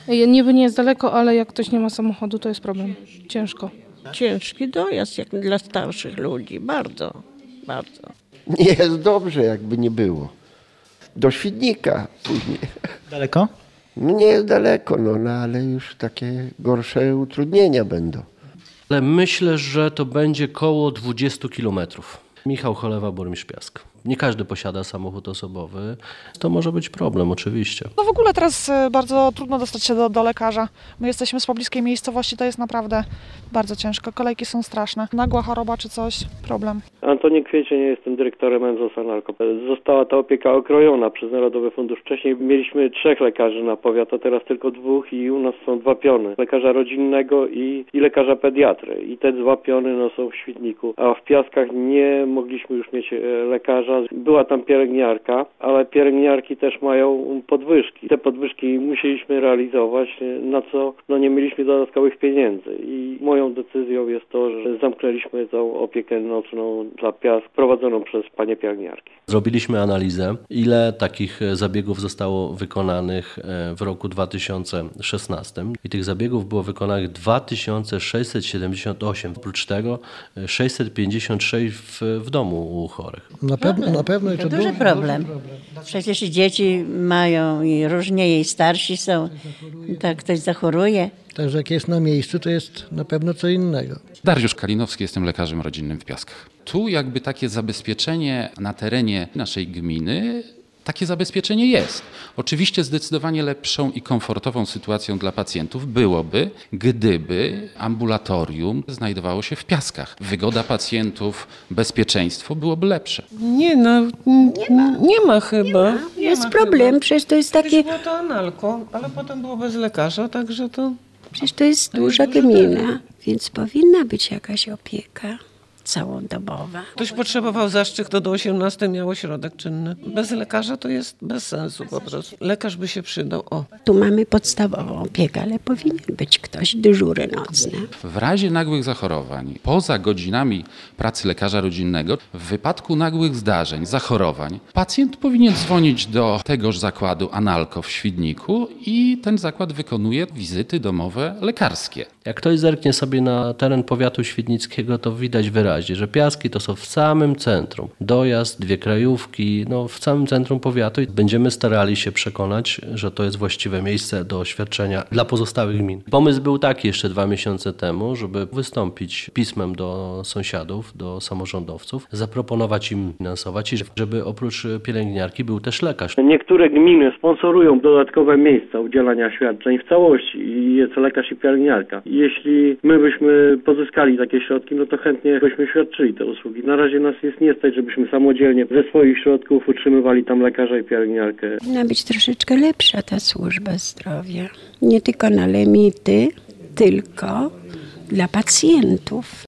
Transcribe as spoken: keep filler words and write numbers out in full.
Niby nie jest daleko, ale jak ktoś nie ma samochodu, to jest problem. Ciężko. Ciężki dojazd jak dla starszych ludzi, bardzo, bardzo. Nie jest dobrze, jakby nie było. Do Świdnika później. Daleko? No nie jest daleko, no, no ale już takie gorsze utrudnienia będą. Ale myślę, że to będzie koło dwadzieścia kilometrów. Michał Cholewa, burmistrz Piask. Nie każdy posiada samochód osobowy. To może być problem, oczywiście. No w ogóle teraz bardzo trudno dostać się do, do lekarza. My jesteśmy z pobliskiej miejscowości, to jest naprawdę bardzo ciężko. Kolejki są straszne. Nagła choroba czy coś, problem. Antoni Kwiecień, jestem dyrektorem M Z O S Analko. Została ta opieka okrojona przez Narodowy Fundusz. Wcześniej mieliśmy trzech lekarzy na powiat, a teraz tylko dwóch i u nas są dwa piony. Lekarza rodzinnego i, i lekarza pediatry. I te dwa piony no, są w Świdniku. A w Piaskach nie mogliśmy już mieć lekarza. Była tam pielęgniarka, ale pielęgniarki też mają podwyżki. Te podwyżki musieliśmy realizować, na co no, nie mieliśmy dodatkowych pieniędzy. I moją decyzją jest to, że zamknęliśmy tą opiekę nocną dla Piask prowadzoną przez panie pielęgniarki. Zrobiliśmy analizę, ile takich zabiegów zostało wykonanych w roku dwa tysiące szesnastym. I tych zabiegów było wykonanych dwa tysiące sześćset siedemdziesiąt osiem. Oprócz tego sześćset pięćdziesiąt sześć w, w domu u chorych. Na pewno, na pewno. I To to duży duży, problem. duży problem. Przecież i dzieci mają i różnie, i starsi są. Tak, ktoś zachoruje. Także jak jest na miejscu, to jest na pewno co innego. Dariusz Kalinowski, jestem lekarzem rodzinnym w Piaskach. Tu jakby takie zabezpieczenie na terenie naszej gminy, takie zabezpieczenie jest. Oczywiście zdecydowanie lepszą i komfortową sytuacją dla pacjentów byłoby, gdyby ambulatorium znajdowało się w Piaskach. Wygoda pacjentów, bezpieczeństwo byłoby lepsze. Nie no, nie ma, nie ma chyba. Nie ma. Jest nie problem, chyba. przecież to jest Kiedyś takie, było to analko, ale potem było bez lekarza, także to... przecież to jest To jest duża duży gmina, teren. więc powinna być jakaś opieka całodobowa. Ktoś potrzebował zastrzyk, to do osiemnastej miał ośrodek czynny. Bez lekarza to jest bez sensu po prostu. Lekarz by się przydał, o. Tu mamy podstawową opiekę, ale powinien być ktoś dyżury nocne. W razie nagłych zachorowań, poza godzinami pracy lekarza rodzinnego, w wypadku nagłych zdarzeń, zachorowań, pacjent powinien dzwonić do tegoż zakładu Analko w Świdniku i ten zakład wykonuje wizyty domowe lekarskie. Jak ktoś zerknie sobie na teren powiatu świdnickiego, to widać wyraźnie, że Piaski to są w samym centrum. Dojazd, dwie krajówki, no w samym centrum powiatu i będziemy starali się przekonać, że to jest właściwe miejsce do świadczenia dla pozostałych gmin. Pomysł był taki jeszcze dwa miesiące temu, żeby wystąpić pismem do sąsiadów, do samorządowców, zaproponować im finansować i żeby oprócz pielęgniarki był też lekarz. Niektóre gminy sponsorują dodatkowe miejsca udzielania świadczeń w całości i jest lekarz i pielęgniarka. Jeśli my byśmy pozyskali takie środki, no to chętnie byśmy świadczyli te usługi. Na razie nas jest nie stać, żebyśmy samodzielnie ze swoich środków utrzymywali tam lekarza i pielęgniarkę. Powinna być troszeczkę lepsza ta służba zdrowia. Nie tylko na limity, tylko dla pacjentów.